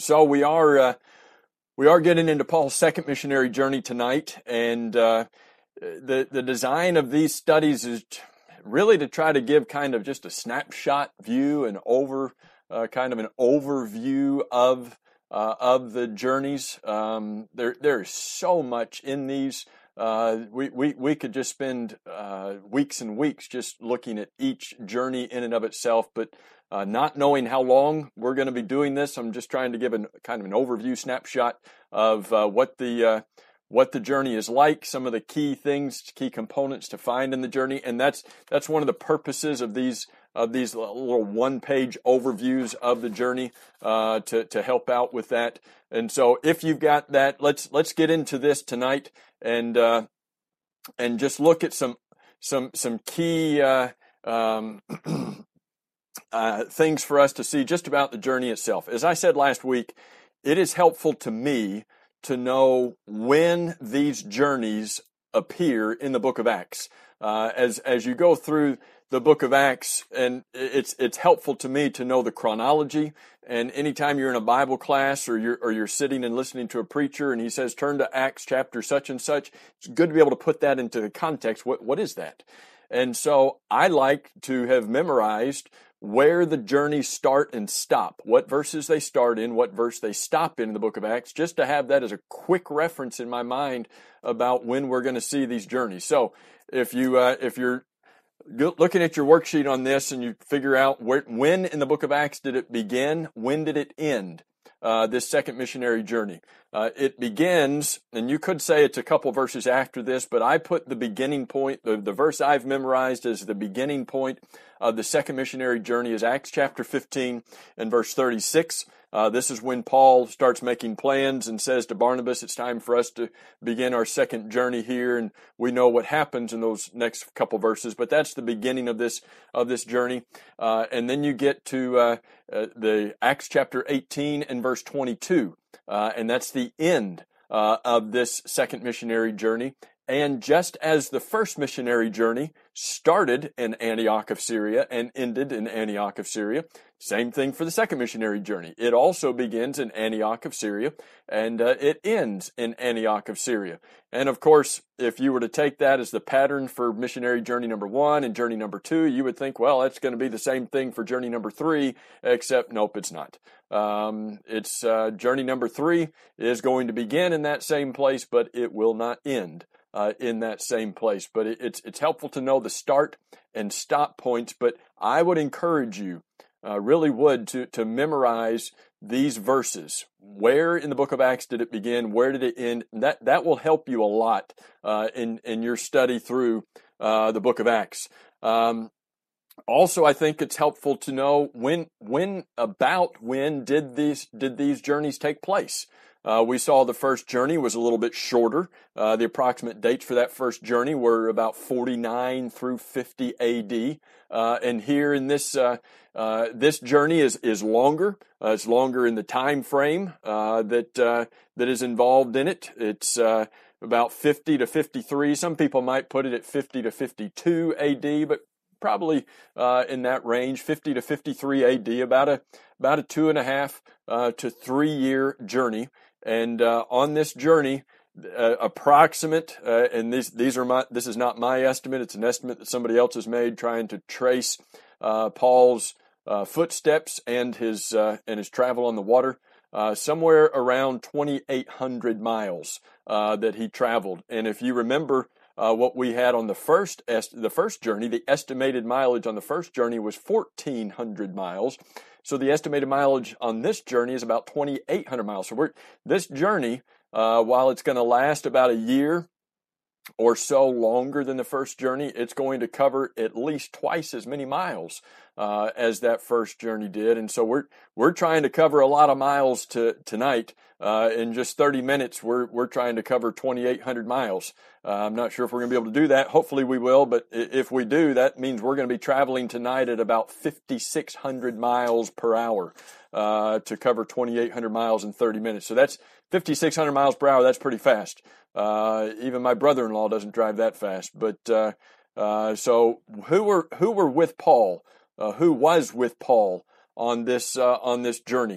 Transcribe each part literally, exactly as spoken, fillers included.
So we are uh, we are getting into Paul's second missionary journey tonight, and uh, the the design of these studies is really to try to give kind of just a snapshot view and over uh, kind of an overview of uh, of the journeys. Um, there there is so much in these. Uh, we, we, we could just spend uh, weeks and weeks just looking at each journey in and of itself, but uh, not knowing how long we're going to be doing this, I'm just trying to give a kind of an overview snapshot of uh, what the uh, what the journey is like, some of the key things, key components to find in the journey, and that's that's one of the purposes of these of these little one-page overviews of the journey uh, to to help out with that. And so, if you've got that, let's let's get into this tonight and uh, and just look at some some some key uh, um, uh, things for us to see just about the journey itself. As I said last week, it is helpful to me to know when these journeys appear in the book of Acts. Uh, as as you go through the book of Acts, and it's it's helpful to me to know the chronology. And anytime you're in a Bible class or you're or you're sitting and listening to a preacher and he says turn to Acts chapter such and such, it's good to be able to put that into the context. What what is that? And so I like to have memorized where the journeys start and stop, what verses they start in, what verse they stop in in the book of Acts, just to have that as a quick reference in my mind about when we're going to see these journeys. So if you uh, if you're looking at your worksheet on this and you figure out where, when in the book of Acts did it begin, when did it end, uh, this second missionary journey? Uh, it begins, and you could say it's a couple verses after this, but I put the beginning point, the, the verse I've memorized as the beginning point of the second missionary journey is Acts chapter fifteen and verse thirty-six. Uh, this is when Paul starts making plans and says to Barnabas, it's time for us to begin our second journey here. And we know what happens in those next couple verses, but that's the beginning of this of this journey. Uh, and then you get to uh, uh, the Acts chapter eighteen and verse twenty-two, uh, and that's the end uh, of this second missionary journey. And just as the first missionary journey started in Antioch of Syria and ended in Antioch of Syria, same thing for the second missionary journey. It also begins in Antioch of Syria, and uh, it ends in Antioch of Syria. And of course, if you were to take that as the pattern for missionary journey number one and journey number two, you would think, well, that's going to be the same thing for journey number three, except nope, it's not. Um, it's uh, journey number three is going to begin in that same place, but it will not end Uh, in that same place. But it, it's it's helpful to know the start and stop points. But I would encourage you, uh, really would, to to memorize these verses. Where in the book of Acts did it begin? Where did it end? That that will help you a lot uh, in in your study through uh, the book of Acts. Um, also, I think it's helpful to know when when about when did these did these journeys take place. Uh, we saw the first journey was a little bit shorter. Uh, the approximate dates for that first journey were about forty-nine through fifty A D. Uh, and here in this uh, uh, this journey is is longer. Uh, it's longer in the time frame uh, that uh, that is involved in it. It's uh, about fifty to fifty-three. Some people might put it at fifty to fifty-two A D, but probably uh, in that range, fifty to fifty-three A D. About a about a two and a half uh, to three year journey. And uh, on this journey, uh, approximate, uh, and these these are my this is not my estimate. It's an estimate that somebody else has made, trying to trace uh, Paul's uh, footsteps and his uh, and his travel on the water. Uh, somewhere around twenty-eight hundred miles uh, that he traveled. And if you remember uh, what we had on the first est- the first journey, the estimated mileage on the first journey was fourteen hundred miles. So the estimated mileage on this journey is about twenty-eight hundred miles. So we're, this journey, uh, while it's going to last about a year or so longer than the first journey, it's going to cover at least twice as many miles uh, as that first journey did. And so we're we're trying to cover a lot of miles to, tonight. Uh, in just thirty minutes, we're we're trying to cover twenty-eight hundred miles. Uh, I'm not sure if we're going to be able to do that. Hopefully we will, but if we do, that means we're going to be traveling tonight at about fifty-six hundred miles per hour uh, to cover twenty-eight hundred miles in thirty minutes. So that's fifty-six hundred miles per hour. That's pretty fast. Uh, even my brother-in-law doesn't drive that fast. But uh, uh, so who were who were with Paul? Uh, who was with Paul on this uh, on this journey?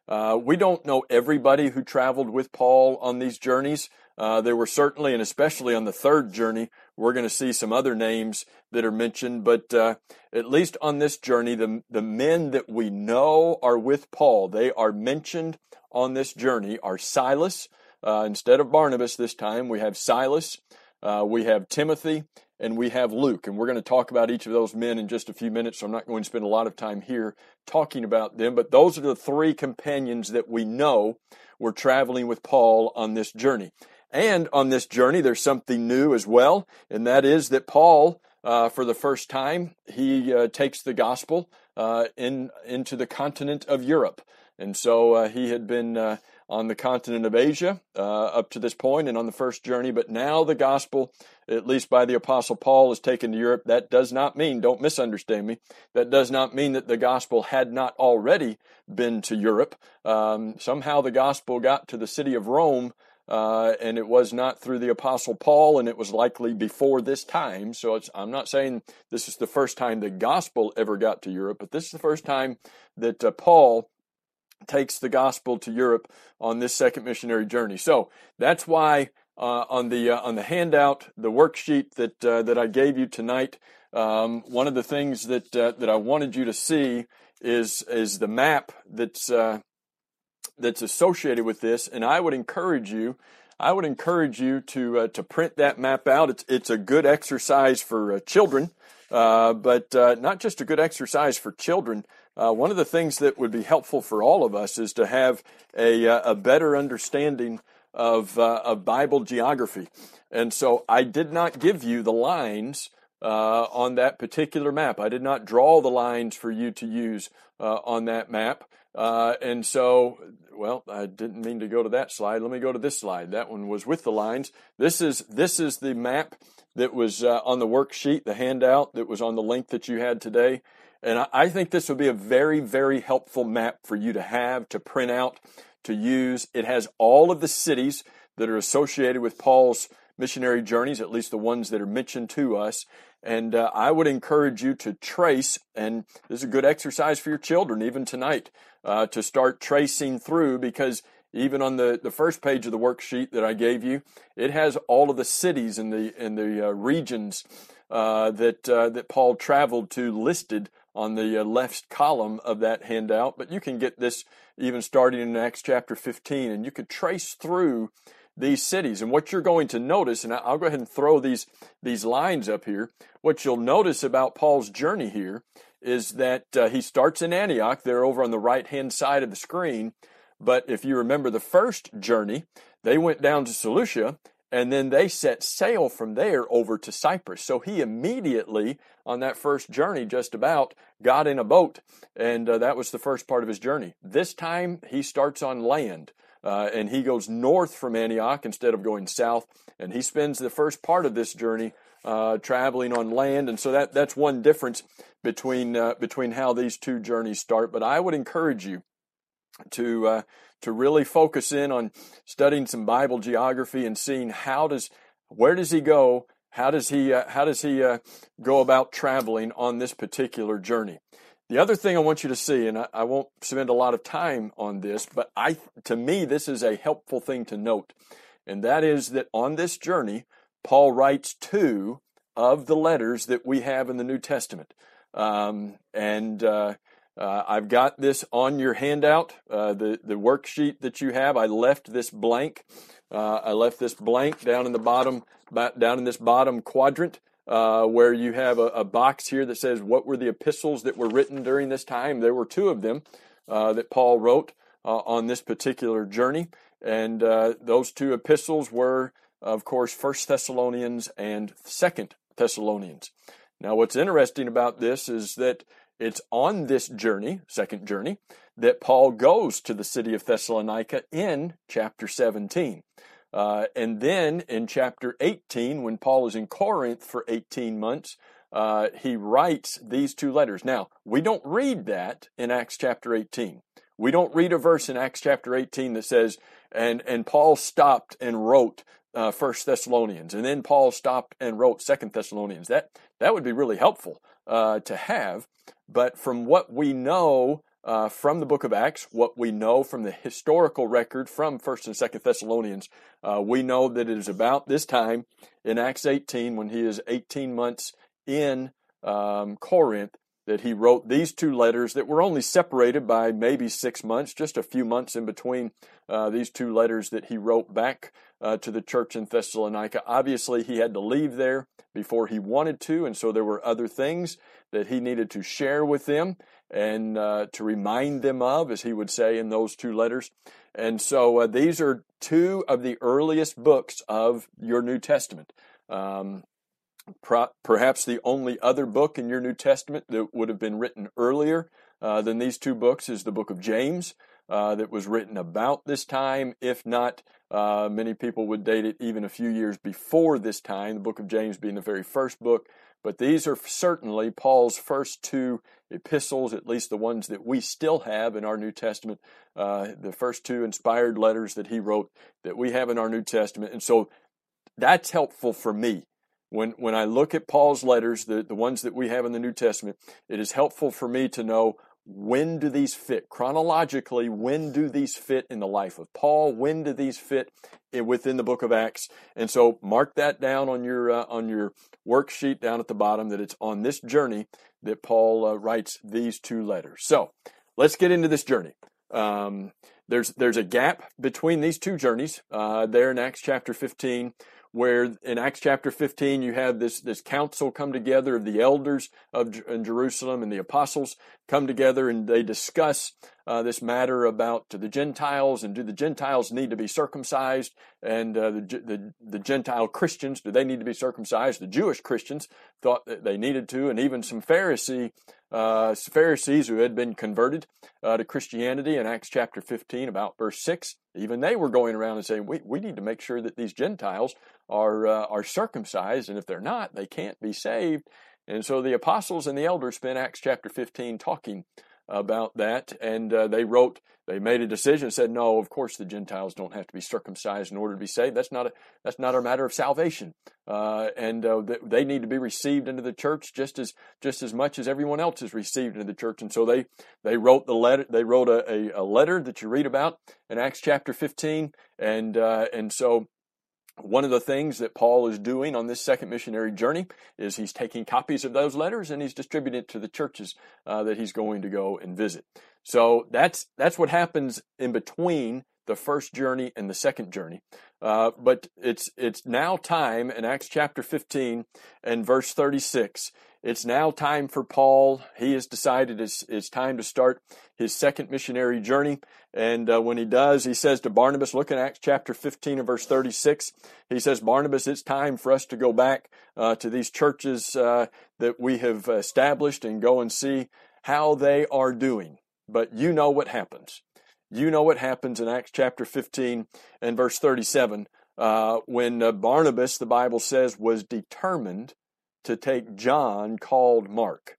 Uh, we don't know everybody who traveled with Paul on these journeys. Uh, there were certainly, and especially on the third journey, we're going to see some other names that are mentioned. But uh, at least on this journey, the, the men that we know are with Paul, they are mentioned on this journey, are Silas. Uh, instead of Barnabas this time, we have Silas, uh, we have Timothy, and we have Luke. And we're going to talk about each of those men in just a few minutes, so I'm not going to spend a lot of time here talking about them. But those are the three companions that we know were traveling with Paul on this journey. And on this journey, there's something new as well, and that is that Paul, uh, for the first time, he uh, takes the gospel uh, in into the continent of Europe. And so uh, he had been uh, on the continent of Asia uh, up to this point and on the first journey, but now the gospel, at least by the Apostle Paul, is taken to Europe. That does not mean, don't misunderstand me, that does not mean that the gospel had not already been to Europe. Um, somehow the gospel got to the city of Rome, uh, and it was not through the Apostle Paul, and it was likely before this time. So it's, I'm not saying this is the first time the gospel ever got to Europe, but this is the first time that uh, Paul takes the gospel to Europe on this second missionary journey. So that's why uh, on the uh, on the handout, the worksheet that uh, that I gave you tonight, um, one of the things that uh, that I wanted you to see is is the map that's uh, that's associated with this. And I would encourage you, I would encourage you to uh, to print that map out. It's it's a good exercise for uh, children, uh, but uh, not just a good exercise for children. Uh, one of the things that would be helpful for all of us is to have a, a better understanding of, uh, of Bible geography. And so I did not give you the lines uh, on that particular map. I did not draw the lines for you to use uh, on that map. Uh, and so, well, I didn't mean to go to that slide. Let me go to this slide. That one was with the lines. This is, this is the map that was uh, on the worksheet, the handout that was on the link that you had today. And I think this would be a very, very helpful map for you to have, to print out, to use. It has all of the cities that are associated with Paul's missionary journeys, at least the ones that are mentioned to us. And uh, I would encourage you to trace, and this is a good exercise for your children, even tonight, uh, to start tracing through, because even on the, the first page of the worksheet that I gave you, it has all of the cities and the, and the uh, regions uh, that, uh, that Paul traveled to listed on the uh, left column of that handout. But you can get this even starting in Acts chapter fifteen, and you could trace through these cities. And what you're going to notice, and I'll go ahead and throw these, these lines up here, what you'll notice about Paul's journey here is that uh, he starts in Antioch. They're over on the right-hand side of the screen. But if you remember the first journey, they went down to Seleucia, and then they set sail from there over to Cyprus. So he immediately, on that first journey, just about got in a boat, and uh, that was the first part of his journey. This time, he starts on land, uh, and he goes north from Antioch instead of going south, and he spends the first part of this journey uh, traveling on land. And so that that's one difference between uh, between how these two journeys start. But I would encourage you to uh, to really focus in on studying some Bible geography and seeing how does where does he go, how does he uh, how does he uh, go about traveling on this particular journey. The other thing I want you to see, and I, I won't spend a lot of time on this, but I to me this is a helpful thing to note, and that is that on this journey, Paul writes two of the letters that we have in the New Testament, um, and uh, Uh, I've got this on your handout, uh, the, the worksheet that you have. I left this blank. Uh, I left this blank down in the bottom, down in this bottom quadrant, uh, where you have a, a box here that says what were the epistles that were written during this time. There were two of them uh, that Paul wrote uh, on this particular journey. And uh, those two epistles were, of course, First Thessalonians and Second Thessalonians. Now, what's interesting about this is that it's on this journey, second journey, that Paul goes to the city of Thessalonica in chapter seventeen. Uh, and then in chapter eighteen, when Paul is in Corinth for eighteen months, uh, he writes these two letters. Now, we don't read that in Acts chapter eighteen. We don't read a verse in Acts chapter eighteen that says, and, and Paul stopped and wrote uh, First Thessalonians, and then Paul stopped and wrote Second Thessalonians. That, that would be really helpful uh, to have. But from what we know uh, from the book of Acts, what we know from the historical record from First and Second Thessalonians, uh, we know that it is about this time in Acts eighteen, when he is eighteen months in um, Corinth, that he wrote these two letters that were only separated by maybe six months, just a few months in between uh, these two letters that he wrote back uh, to the church in Thessalonica. Obviously, he had to leave there before he wanted to, and so there were other things that he needed to share with them and uh, to remind them of, as he would say in those two letters. And so uh, these are two of the earliest books of your New Testament. Um, Perhaps the only other book in your New Testament that would have been written earlier uh, than these two books is the book of James, uh, that was written about this time. If not, uh, many people would date it even a few years before this time, the book of James being the very first book. But these are certainly Paul's first two epistles, at least the ones that we still have in our New Testament, uh, the first two inspired letters that he wrote that we have in our New Testament. And so that's helpful for me. When when I look at Paul's letters, the, the ones that we have in the New Testament, it is helpful for me to know, when do these fit? Chronologically, when do these fit in the life of Paul? When do these fit in, within the book of Acts? And so mark that down on your uh, on your worksheet down at the bottom, that it's on this journey that Paul uh, writes these two letters. So let's get into this journey. Um, there's there's a gap between these two journeys uh, there in Acts chapter fifteen, where in Acts chapter fifteen you have this, this council come together of the elders of in Jerusalem, and the apostles come together and they discuss uh, this matter about the Gentiles, and do the Gentiles need to be circumcised, and uh, the, the, the Gentile Christians, do they need to be circumcised? The Jewish Christians thought that they needed to, and even some Pharisee uh, Pharisees who had been converted uh, to Christianity in Acts chapter fifteen, about verse six, even they were going around and saying, we, we need to make sure that these Gentiles are uh, are circumcised, and if they're not, they can't be saved. And so the apostles and the elders spent Acts chapter fifteen talking about that, and uh, they wrote, they made a decision, said, no, of course the Gentiles don't have to be circumcised in order to be saved. That's not a that's not a matter of salvation, uh, and uh, they need to be received into the church just as just as much as everyone else is received into the church. And so they they wrote the letter. They wrote a, a, a letter that you read about in Acts chapter fifteen, and uh, and so. One of the things that Paul is doing on this second missionary journey is he's taking copies of those letters and he's distributing it to the churches uh, that he's going to go and visit. So that's that's what happens in between the first journey and the second journey. Uh, but it's it's now time in Acts chapter fifteen and verse thirty-six. It's now time for Paul. He has decided it's, it's time to start his second missionary journey. And uh, when he does, he says to Barnabas, look in Acts chapter fifteen and verse thirty-six. He says, Barnabas, it's time for us to go back uh, to these churches uh, that we have established and go and see how they are doing. But you know what happens. You know what happens in Acts chapter fifteen and verse thirty-seven uh, when uh, Barnabas, the Bible says, was determined to take John called Mark.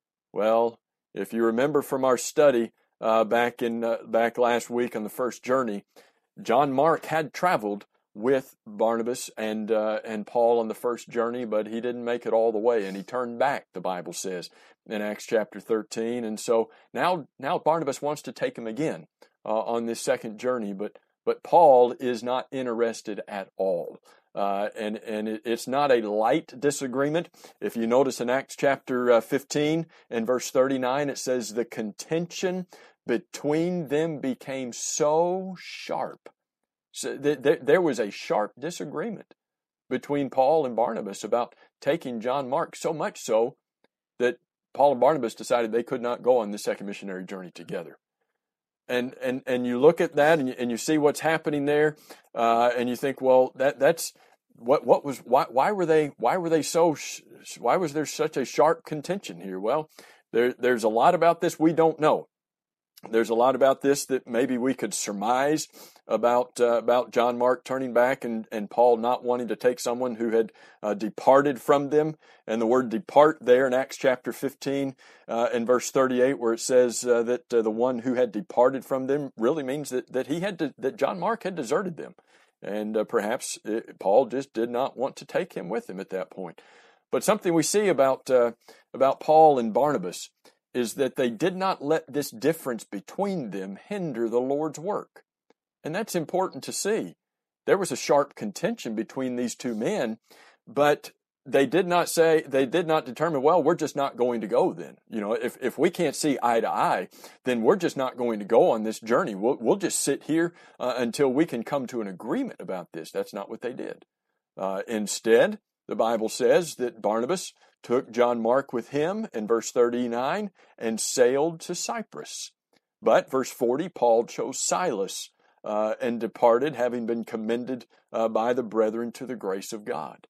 Well, if you remember from our study uh, back in uh, back last week on the first journey, John Mark had traveled with Barnabas and uh, and Paul on the first journey, but he didn't make it all the way, and he turned back, the Bible says in Acts chapter thirteen. And so now now Barnabas wants to take him again uh, on this second journey, but but Paul is not interested at all. Uh, and and it, it's not a light disagreement. If you notice in Acts chapter uh, fifteen and verse thirty-nine, it says, the contention between them became so sharp. So th- th- there was a sharp disagreement between Paul and Barnabas about taking John Mark, so much so that Paul and Barnabas decided they could not go on the second missionary journey together. And and and you look at that and you, and you see what's happening there, uh, and you think, well, that that's what what was why why were they why were they so why was there such a sharp contention here? Well, there there's a lot about this we don't know. There's a lot about this that maybe we could surmise about uh, about John Mark turning back and, and Paul not wanting to take someone who had uh, departed from them. And the word depart there in Acts chapter fifteen uh, and verse thirty-eight, where it says uh, that uh, the one who had departed from them really means that that he had to, that John Mark had deserted them, and uh, perhaps it, Paul just did not want to take him with him at that point. But something we see about uh, about Paul and Barnabas is that they did not let this difference between them hinder the Lord's work. And that's important to see. There was a sharp contention between these two men, but they did not say, they did not determine, well, we're just not going to go then. You know, if, if we can't see eye to eye, then we're just not going to go on this journey. We'll, we'll just sit here uh, until we can come to an agreement about this. That's not what they did. Uh, instead, the Bible says that Barnabas took John Mark with him in verse thirty-nine and sailed to Cyprus. But verse forty, Paul chose Silas uh, and departed, having been commended uh, by the brethren to the grace of God.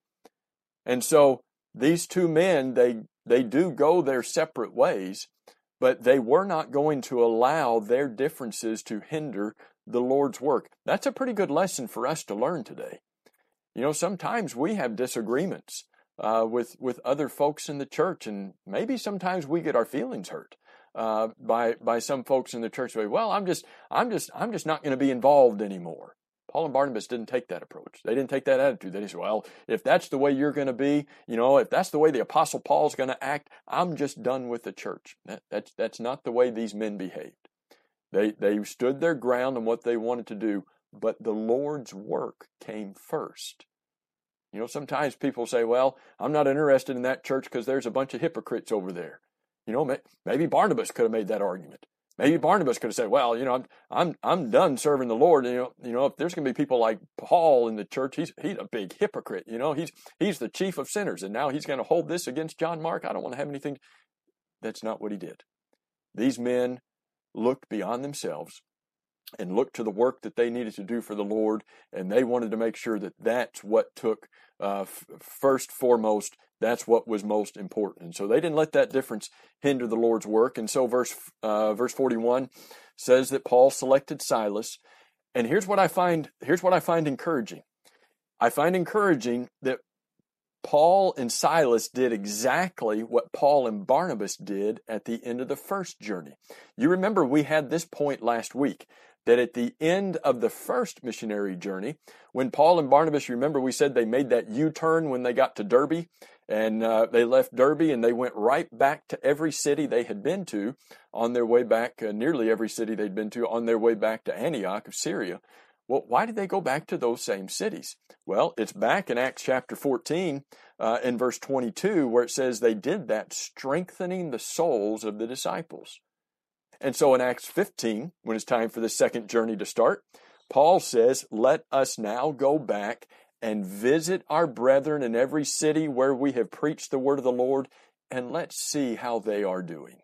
And so these two men, they they do go their separate ways, but they were not going to allow their differences to hinder the Lord's work. That's a pretty good lesson for us to learn today. You know, sometimes we have disagreements uh, with with other folks in the church, and maybe sometimes we get our feelings hurt uh, by by some folks in the church. Say, well, I'm just I'm just I'm just not going to be involved anymore. Paul and Barnabas didn't take that approach. They didn't take that attitude. They said, well, if that's the way you're going to be, you know, if that's the way the Apostle Paul's going to act, I'm just done with the church. That, that's, that's not the way these men behaved. They, they stood their ground on what they wanted to do, but the Lord's work came first. You know, sometimes people say, well, I'm not interested in that church because there's a bunch of hypocrites over there. You know, maybe Barnabas could have made that argument. Maybe Barnabas could have said, well, you know, I'm I'm I'm done serving the Lord. You know, you know, if there's going to be people like Paul in the church, he's he's a big hypocrite. You know, he's he's the chief of sinners, and now he's going to hold this against John Mark. I don't want to have anything. That's not what he did. These men looked beyond themselves and looked to the work that they needed to do for the Lord, and they wanted to make sure that that's what took uh, f- first foremost. That's what was most important. And so they didn't let that difference hinder the Lord's work. And so verse uh, verse forty-one says that Paul selected Silas. And here's what I find, here's what I find encouraging. I find encouraging that Paul and Silas did exactly what Paul and Barnabas did at the end of the first journey. You remember we had this point last week, that at the end of the first missionary journey, when Paul and Barnabas, remember we said they made that U-turn when they got to Derbe, and uh, they left Derbe and they went right back to every city they had been to on their way back, uh, nearly every city they'd been to on their way back to Antioch of Syria. Well, why did they go back to those same cities? Well, it's back in Acts chapter fourteen, uh, in verse twenty-two, where it says they did that, strengthening the souls of the disciples. And so in Acts fifteen, when it's time for the second journey to start, Paul says, let us now go back and visit our brethren in every city where we have preached the word of the Lord, and let's see how they are doing.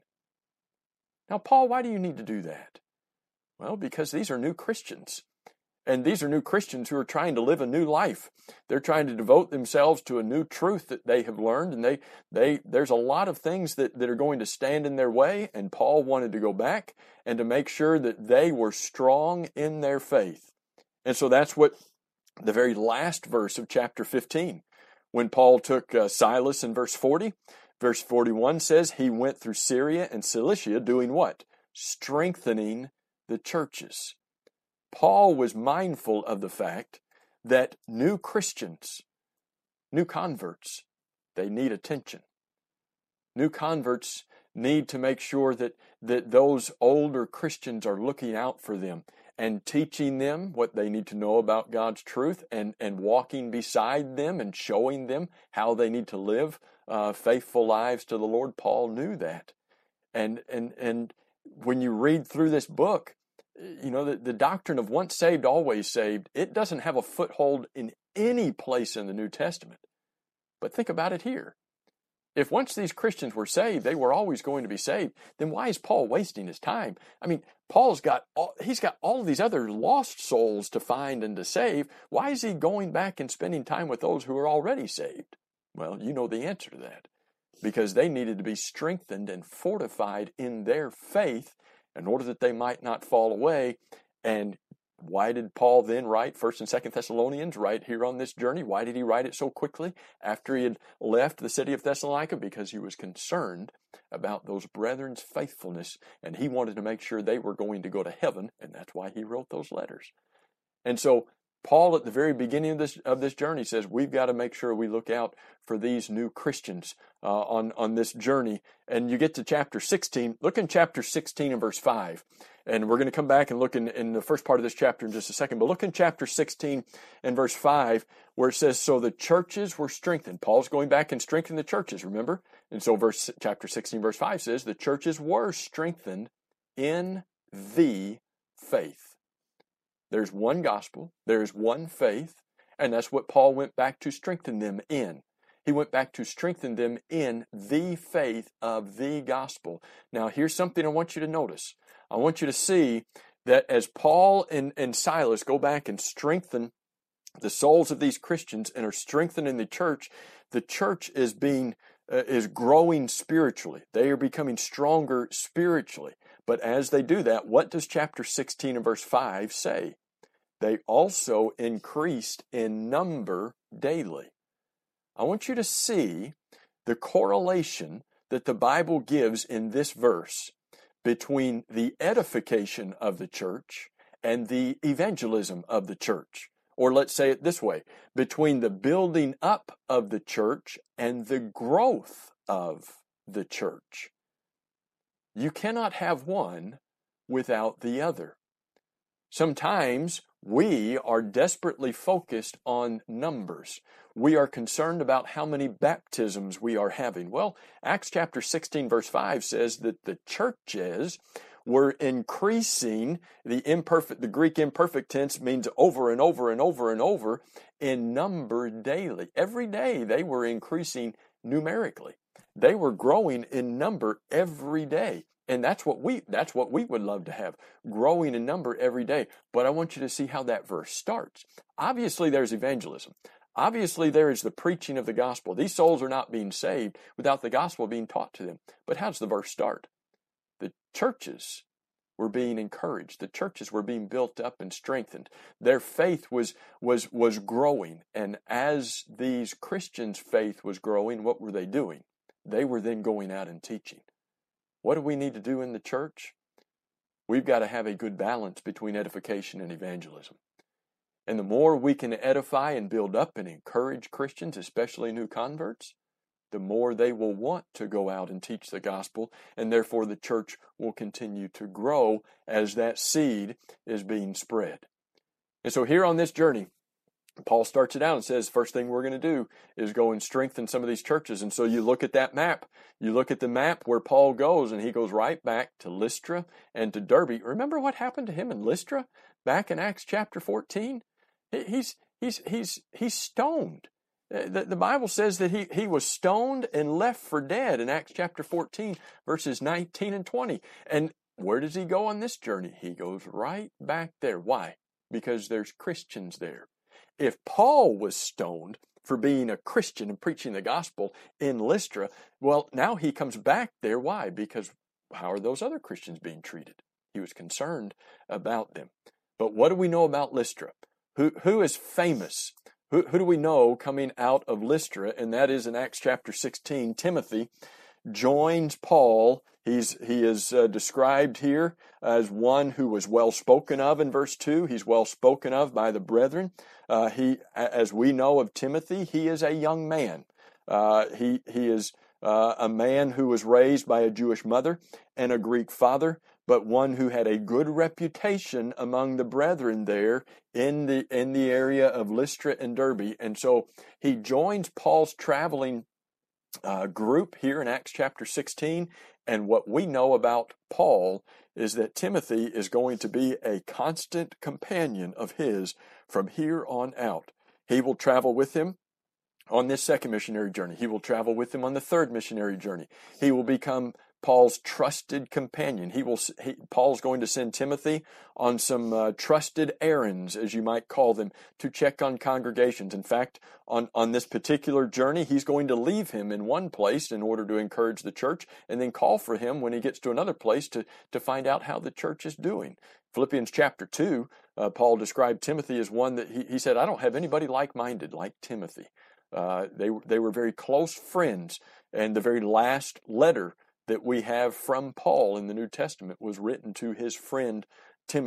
Now, Paul, why do you need to do that? Well, because these are new Christians. And these are new Christians who are trying to live a new life. They're trying to devote themselves to a new truth that they have learned. And they, they, there's a lot of things that, that are going to stand in their way. And Paul wanted to go back and to make sure that they were strong in their faith. And so that's what the very last verse of chapter fifteen, when Paul took uh, Silas in verse forty, verse forty-one says he went through Syria and Cilicia doing what? Strengthening the churches. Paul was mindful of the fact that new Christians, new converts, they need attention. New converts need to make sure that, that those older Christians are looking out for them and teaching them what they need to know about God's truth, and, and walking beside them and showing them how they need to live uh, faithful lives to the Lord. Paul knew that. And, and, and when you read through this book, you know, the, the doctrine of once saved, always saved, it doesn't have a foothold in any place in the New Testament. But think about it here. If once these Christians were saved, they were always going to be saved, then why is Paul wasting his time? I mean, Paul's got all, he's got all of these other lost souls to find and to save. Why is he going back and spending time with those who are already saved? Well, you know the answer to that. Because they needed to be strengthened and fortified in their faith in order that they might not fall away. And why did Paul then write First and Second Thessalonians right here on this journey? Why did he write it so quickly after he had left the city of Thessalonica? Because he was concerned about those brethren's faithfulness, and he wanted to make sure they were going to go to heaven, and that's why he wrote those letters. And so Paul, at the very beginning of this of this journey, says we've got to make sure we look out for these new Christians uh, on on this journey. And you get to chapter sixteen. Look in chapter sixteen and verse five. And we're going to come back and look in, in the first part of this chapter in just a second. But look in chapter sixteen and verse five, where it says, so the churches were strengthened. Paul's going back and strengthening the churches, remember? And so verse chapter sixteen, verse five says, the churches were strengthened in the faith. There's one gospel, there's one faith, and that's what Paul went back to strengthen them in. He went back to strengthen them in the faith of the gospel. Now, here's something I want you to notice. I want you to see that as Paul and, and Silas go back and strengthen the souls of these Christians and are strengthening the church, the church is being uh, is growing spiritually. They are becoming stronger spiritually. But as they do that, what does chapter sixteen and verse five say? They also increased in number daily. I want you to see the correlation that the Bible gives in this verse between the edification of the church and the evangelism of the church. Or let's say it this way, between the building up of the church and the growth of the church. You cannot have one without the other. Sometimes we are desperately focused on numbers. We are concerned about how many baptisms we are having. Well, Acts chapter sixteen verse five says that the churches were increasing. The imperfect, the Greek imperfect tense means over and over and over and over in number daily. Every day they were increasing numerically. They were growing in number every day. And that's what we that's what we would love to have, growing in number every day. But I want you to see how that verse starts. Obviously, there's evangelism. Obviously, there is the preaching of the gospel. These souls are not being saved without the gospel being taught to them. But how does the verse start? The churches were being encouraged. The churches were being built up and strengthened. Their faith was was was growing. And as these Christians' faith was growing, what were they doing? They were then going out and teaching. What do we need to do in the church? We've got to have a good balance between edification and evangelism. And the more we can edify and build up and encourage Christians, especially new converts, the more they will want to go out and teach the gospel, and therefore the church will continue to grow as that seed is being spread. And so here on this journey, Paul starts it out and says, first thing we're going to do is go and strengthen some of these churches. And so you look at that map, you look at the map where Paul goes, and he goes right back to Lystra and to Derbe. Remember what happened to him in Lystra back in Acts chapter fourteen? He's, he's, he's, he's stoned. The, the Bible says that he, he was stoned and left for dead in Acts chapter fourteen, verses nineteen and twenty. And where does he go on this journey? He goes right back there. Why? Because there's Christians there. If Paul was stoned for being a Christian and preaching the gospel in Lystra, well, now he comes back there. Why? Because how are those other Christians being treated? He was concerned about them. But what do we know about Lystra? Who, who is famous? Who, who do we know coming out of Lystra? And that is in Acts chapter sixteen, Timothy joins Paul. He's, he is uh, described here as one who was well spoken of in verse two. He's well spoken of by the brethren. Uh, he, as we know of Timothy, he is a young man. Uh, he, he is uh, a man who was raised by a Jewish mother and a Greek father, but one who had a good reputation among the brethren there in the, in the area of Lystra and Derbe. And so he joins Paul's traveling uh, group here in Acts chapter sixteen. And what we know about Paul is that Timothy is going to be a constant companion of his from here on out. He will travel with him on this second missionary journey. He will travel with him on the third missionary journey. He will become Paul's trusted companion. He will. He, Paul's going to send Timothy on some uh, trusted errands, as you might call them, to check on congregations. In fact, on, on this particular journey, he's going to leave him in one place in order to encourage the church, and then call for him when he gets to another place to, to find out how the church is doing. Philippians chapter two, uh, Paul described Timothy as one that he, he said, I don't have anybody like-minded like Timothy. Uh, they, they were very close friends, and the very last letter that we have from Paul in the New Testament was written to his friend Timothy.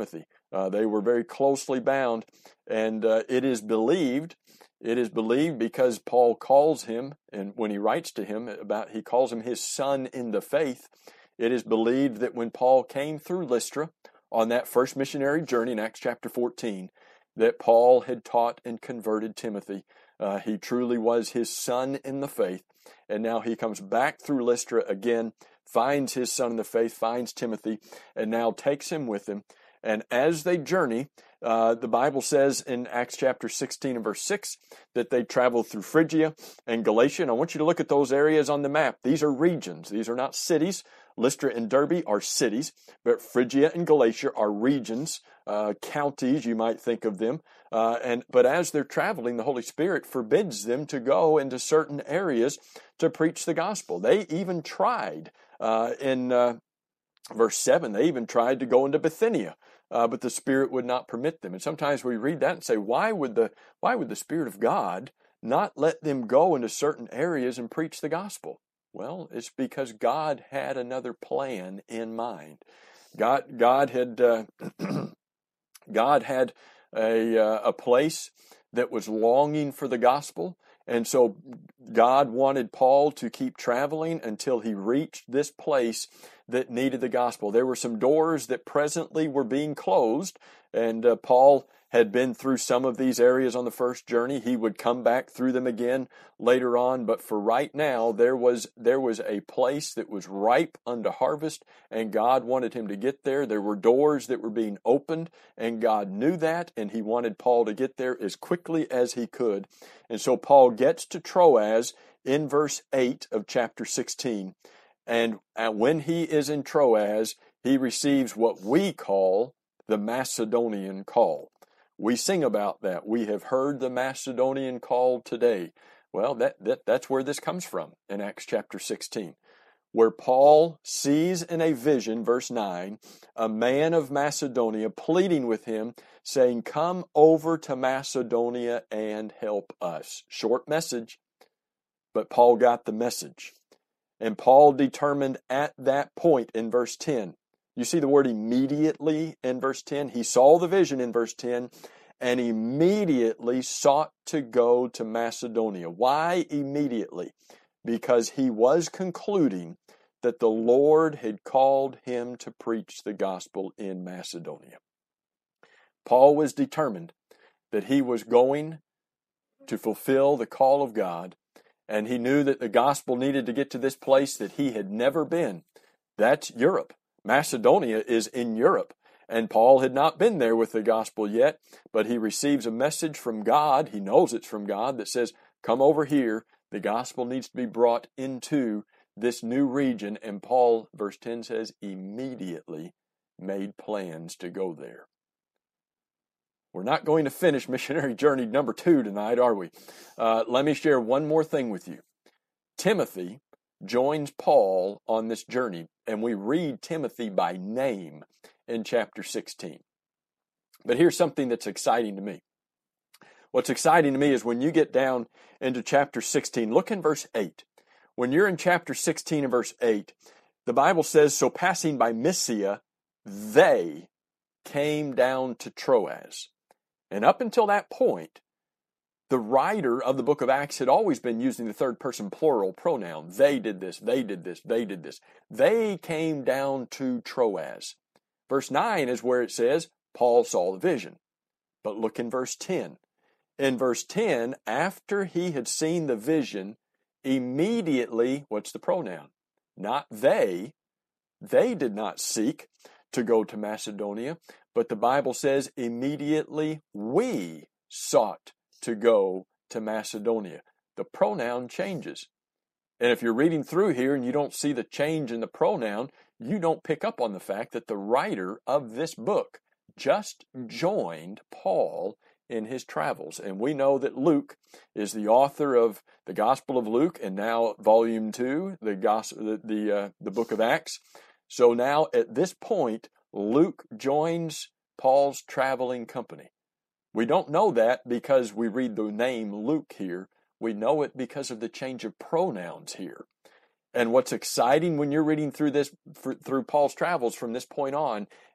Uh, they were very closely bound, and uh, it is believed, it is believed because Paul calls him, and when he writes to him about, he calls him his son in the faith. It is believed that when Paul came through Lystra on that first missionary journey in Acts chapter fourteen, that Paul had taught and converted Timothy. Uh, he truly was his son in the faith, and now he comes back through Lystra again, finds his son in the faith, finds Timothy, and now takes him with him. And as they journey, uh, the Bible says in Acts chapter sixteen and verse six that they traveled through Phrygia and Galatia. And I want you to look at those areas on the map. These are regions. These are not cities. Lystra and Derbe are cities, but Phrygia and Galatia are regions, uh, counties, you might think of them. Uh, and but as they're traveling, the Holy Spirit forbids them to go into certain areas to preach the gospel. They even tried uh, in uh, verse seven, they even tried to go into Bithynia. Uh, but the Spirit would not permit them. And sometimes we read that and say, why would the why would the Spirit of God not let them go into certain areas and preach the gospel? Well, it's because God had another plan in mind. God God had uh, God had a uh, a place that was longing for the gospel. And so God wanted Paul to keep traveling until he reached this place that needed the gospel. There were some doors that presently were being closed, and uh, Paul had been through some of these areas on the first journey. He would come back through them again later on, but for right now, there was there was a place that was ripe unto harvest, and God wanted him to get there. There were doors that were being opened, and God knew that, and he wanted Paul to get there as quickly as he could. And so Paul gets to Troas in verse eight of chapter sixteen, and when he is in Troas, he receives what we call the Macedonian call. We sing about that. We have heard the Macedonian call today. Well, that, that that's where this comes from in Acts chapter sixteen, where Paul sees in a vision, verse nine, a man of Macedonia pleading with him, saying, "Come over to Macedonia and help us." Short message, but Paul got the message. And Paul determined at that point in verse ten. You see the word immediately in verse ten? He saw the vision in verse ten and immediately sought to go to Macedonia. Why immediately? Because he was concluding that the Lord had called him to preach the gospel in Macedonia. Paul was determined that he was going to fulfill the call of God, and he knew that the gospel needed to get to this place that he had never been. That's Europe. Macedonia is in Europe, and Paul had not been there with the gospel yet, but he receives a message from God. He knows it's from God that says, "Come over here. The gospel needs to be brought into this new region." And Paul, verse ten says, immediately made plans to go there. We're not going to finish missionary journey number two tonight, are we? Uh, let me share one more thing with you. Timothy joins Paul on this journey, and we read Timothy by name in chapter sixteen. But here's something that's exciting to me. What's exciting to me is when you get down into chapter sixteen, look in verse eight. When you're in chapter sixteen and verse eight, the Bible says, "So passing by Mysia, they came down to Troas." And up until that point, the writer of the book of Acts had always been using the third person plural pronoun. They did this, they did this, they did this. They came down to Troas. Verse nine is where it says, Paul saw the vision. But look in verse ten. In verse ten, after he had seen the vision, immediately, what's the pronoun? Not they. They did not seek to go to Macedonia, but the Bible says immediately we sought to go to Macedonia. The pronoun changes. And if you're reading through here and you don't see the change in the pronoun, you don't pick up on the fact that the writer of this book just joined Paul in his travels. And we know that Luke is the author of the Gospel of Luke, and now volume two, the gospel, the the, uh, the book of Acts. So now at this point, Luke joins Paul's traveling company. We don't know that because we read the name Luke here. We know it because of the change of pronouns here. And what's exciting when you're reading through this, through Paul's travels from this point on,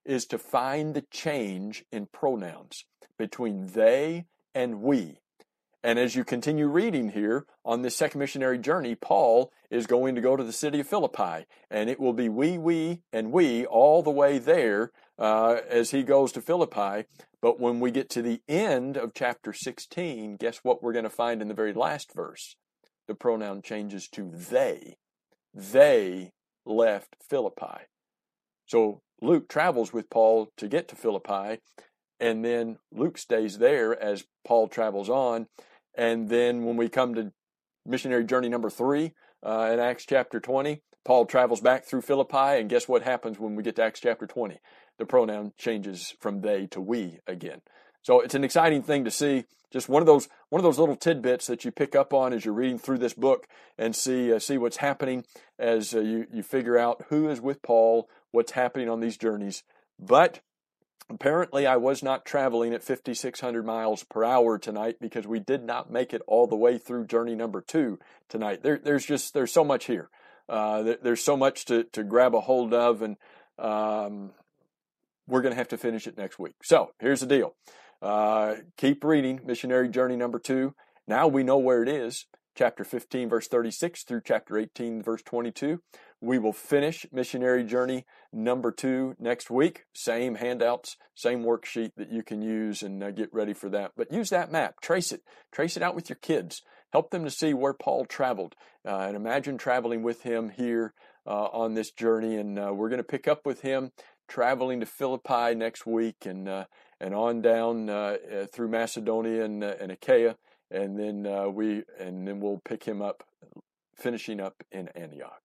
is to find the change in pronouns between they and we. And as you continue reading here on this second missionary journey, Paul is going to go to the city of Philippi, and it will be we, we, and we all the way there uh, as he goes to Philippi. But when we get to the end of chapter sixteen, guess what we're going to find in the very last verse? The pronoun changes to they. They left Philippi. So Luke travels with Paul to get to Philippi, and then Luke stays there as Paul travels on. And then when we come to missionary journey number three uh, in Acts chapter twenty, Paul travels back through Philippi, and guess what happens when we get to Acts chapter twenty? The pronoun changes from they to we again. So it's an exciting thing to see. Just one of those one of those little tidbits that you pick up on as you're reading through this book and see uh, see what's happening as uh, you you figure out who is with Paul, what's happening on these journeys. But apparently, I was not traveling at fifty-six hundred miles per hour tonight because we did not make it all the way through journey number two tonight. There, there's just there's so much here. Uh, there, there's so much to to grab a hold of, and um, we're going to have to finish it next week. So here's the deal. Uh, keep reading missionary journey number two. Now we know where it is. Chapter fifteen, verse thirty-six through chapter eighteen, verse twenty-two. We will finish missionary journey number two next week. Same handouts, same worksheet that you can use and uh, get ready for that. But use that map. Trace it. Trace it out with your kids. Help them to see where Paul traveled. Uh, and imagine traveling with him here uh, on this journey. And uh, we're going to pick up with him traveling to Philippi next week and uh, and on down uh, uh, through Macedonia and, uh, and Achaia. And then uh, we and then we'll pick him up, finishing up in Antioch.